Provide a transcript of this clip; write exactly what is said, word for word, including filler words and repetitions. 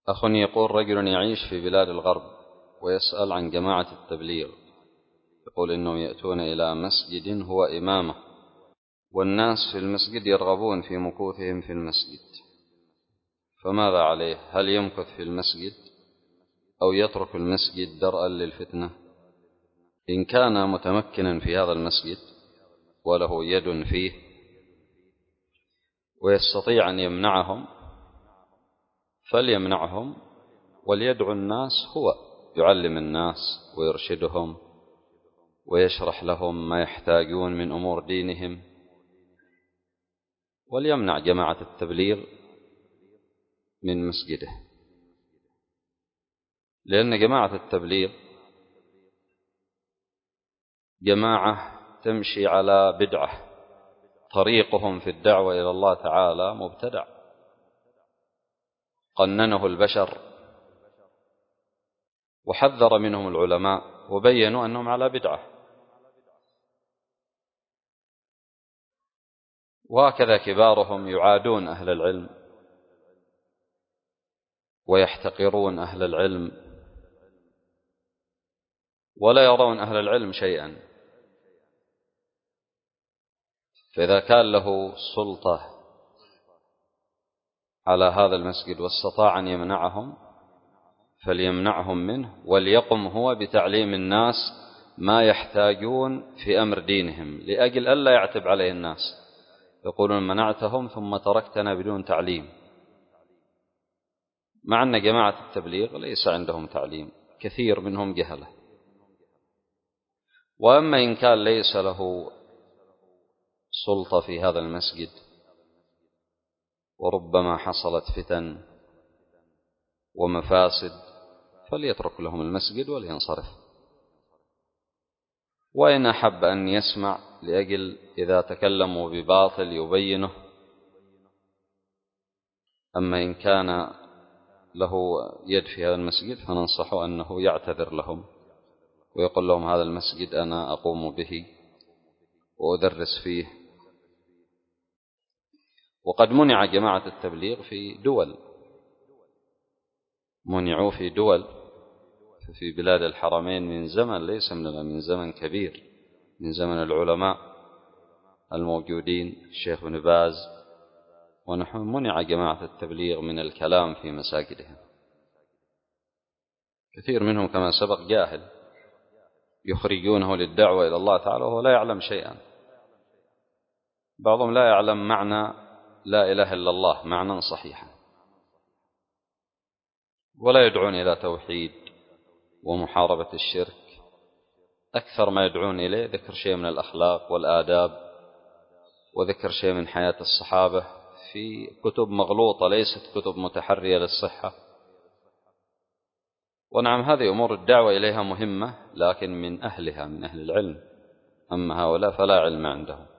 أخ يقول: رجل يعيش في بلاد الغرب ويسأل عن جماعة التبليغ، يقول إنهم يأتون إلى مسجد هو إمامه، والناس في المسجد يرغبون في مكوثهم في المسجد، فماذا عليه؟ هل يمكث في المسجد أو يترك المسجد درءا للفتنة؟ إن كان متمكنا في هذا المسجد وله يد فيه ويستطيع أن يمنعهم فليمنعهم، وليدعو الناس، هو يعلم الناس ويرشدهم ويشرح لهم ما يحتاجون من أمور دينهم، وليمنع جماعة التبليغ من مسجده، لأن جماعة التبليغ جماعة تمشي على بدعة، طريقهم في الدعوة إلى الله تعالى مبتدع قننه البشر وحذر منهم العلماء وبينوا أنهم على بدعة. وهكذا كبارهم يعادون أهل العلم ويحتقرون أهل العلم ولا يرون أهل العلم شيئا. فإذا كان له سلطة على هذا المسجد واستطاع أن يمنعهم فليمنعهم منه، وليقم هو بتعليم الناس ما يحتاجون في أمر دينهم، لأجل ألا يعتب عليه الناس يقولون منعتهم ثم تركتنا بدون تعليم، مع أن جماعة التبليغ ليس عندهم تعليم، كثير منهم جهلة. وأما إن كان ليس له سلطة في هذا المسجد وربما حصلت فتن ومفاسد فليترك لهم المسجد ولينصرف، وإن أحب أن يسمع لأجل إذا تكلموا بباطل يبينه. أما إن كان له يد في هذا المسجد فننصحه أنه يعتذر لهم ويقول لهم هذا المسجد أنا أقوم به وأدرس فيه. وقد منع جماعة التبليغ في دول، منعوا في دول في بلاد الحرمين من زمن، ليس من زمن كبير، من زمن العلماء الموجودين الشيخ بن باز ونحن، منع جماعة التبليغ من الكلام في مساجدهم. كثير منهم كما سبق جاهل يخرجونه للدعوة إلى الله تعالى وهو لا يعلم شيئا. بعضهم لا يعلم معنى لا إله إلا الله معنى صحيحا، ولا يدعون إلى توحيد ومحاربة الشرك، أكثر ما يدعون إليه ذكر شيء من الأخلاق والآداب وذكر شيء من حياة الصحابة في كتب مغلوطة ليست كتب متحرية للصحة. ونعم هذه أمور الدعوة إليها مهمة، لكن من أهلها، من أهل العلم، أما هؤلاء فلا علم عندهم.